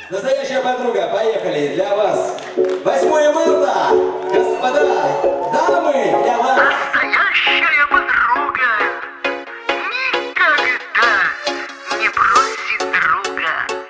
Настоящая подруга, поехали, для вас. 8 марта, господа, дамы, для вас. Настоящая подруга никогда не бросит друга.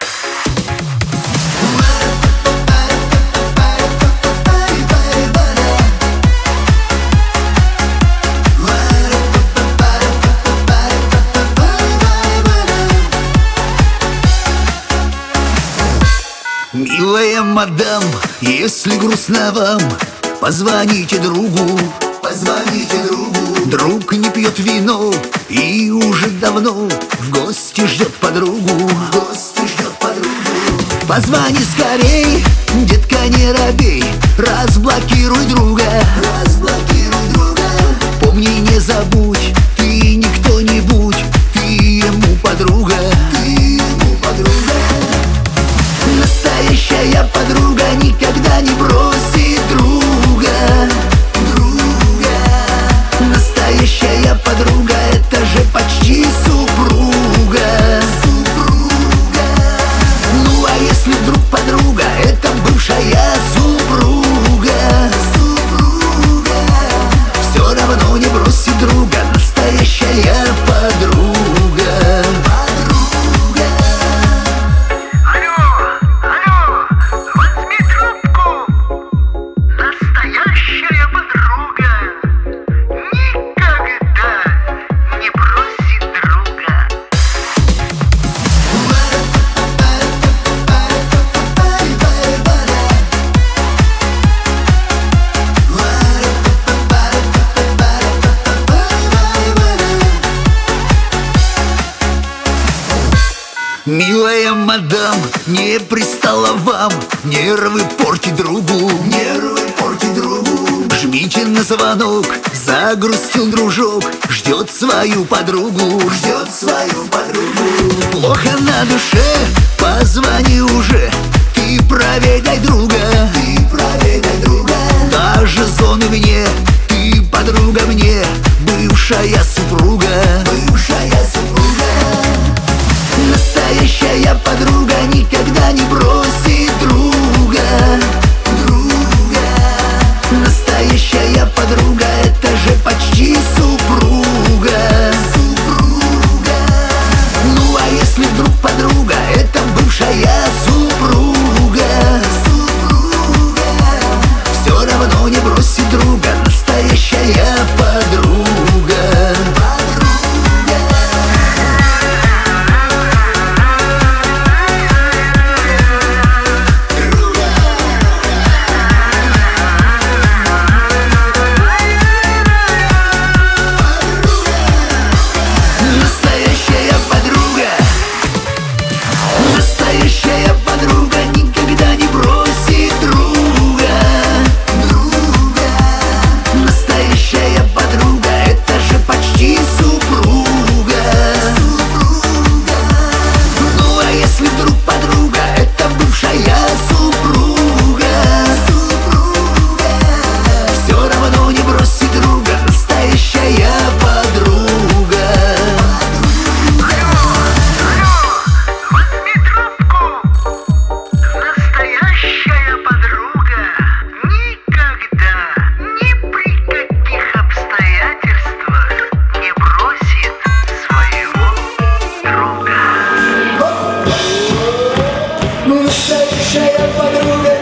Милая мадам, если грустно вам, позвоните другу, позвоните другу. Друг не пьет вино и уже давно в гости ждет подругу, в гости ждет подругу. Позвони скорей, детка, не робей, разблокируй друга, разблокируй друга. Помни, не забудь, ты не кто-нибудь, ты ему подруга, ты ему подруга. Настоящая подруга никогда не бросит друга, друга. Настоящая подруга — это же почти супруга, супруга. Ну а если вдруг подруга — это бывшая супруга, супруга, все равно не бросит друга. Настоящая подруга. Милая мадам, не пристало вам нервы портить другу, нервы портить другу. Жмите на звонок, загрустил дружок, ждет свою подругу, ждет свою подругу. Плохо на душе, позвони уже, ты проведай друга, ты проведай друга. Даже зоны мне, ты подруга мне, бывшая супруга, бывшая супруга. Настоящая подруга никогда не бросит друга, друга. Настоящая подруга — это же почти супруга, супруга. Ну а если вдруг подруга — это бывшая супруга, супруга, все равно не бросит друга. Настоящая подруга. Настоящая подруга.